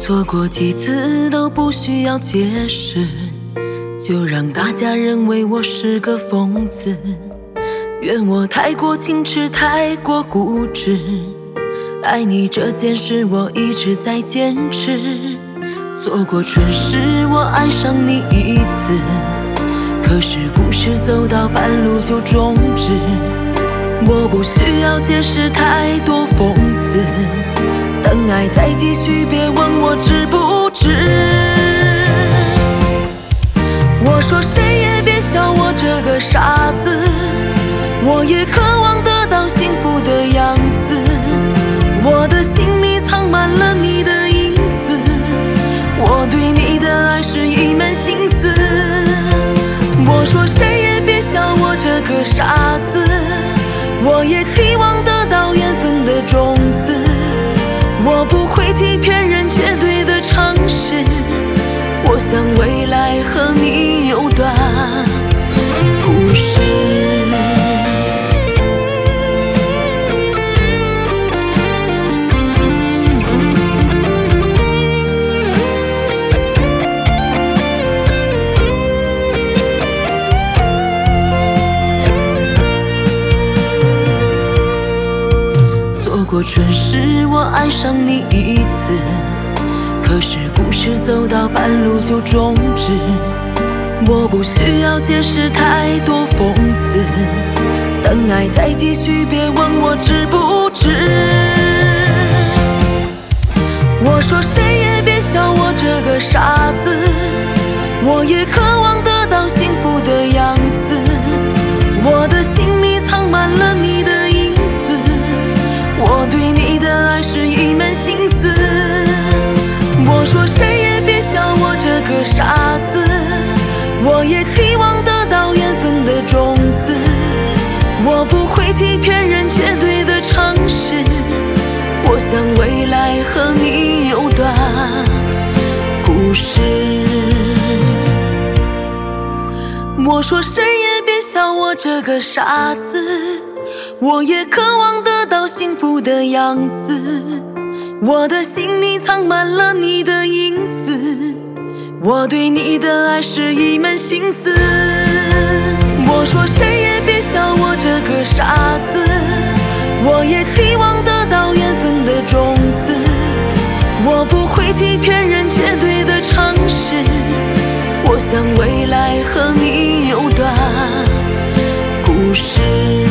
错过几次都不需要解释，就让大家认为我是个疯子。怨我太过矜持，太过固执，爱你这件事我一直在坚持。做过蠢事，我爱上你一次，可是故事走到半路就终止。我不需要解释太多讽刺，等爱再继续，别问我值不值。我说谁也别笑我这个傻子，我也渴望得到幸福的样子。我的心里藏满了你的影子，我对你的爱是一门心思。我说谁也别笑我这个傻子，我也期望得到缘分的种子。我不会欺骗人，绝对的诚实。我想未来和你有段故事。做过蠢事，我爱上你一次，可是故事走到半路就终止。我不需要解释太多讽刺，等爱再继续，别问我值不值。我说谁也别笑我这个傻子，我也渴望得到幸福的样子。我的心里藏满了你的影子，我对你的爱是一门心思。我说谁也别笑我这个傻子，我也期望得到缘分的种子。我不会欺骗人，绝对的诚实。我想未来和你有段故事。我说谁也别笑我这个傻子，我也渴望得到幸福的样子。我的心里藏满了你的影子，我对你的爱是一门心思。我说谁也别笑我这个傻子，我也期望得到缘分的种子。我不会欺骗人，绝对的诚实。我想未来和你有段故事。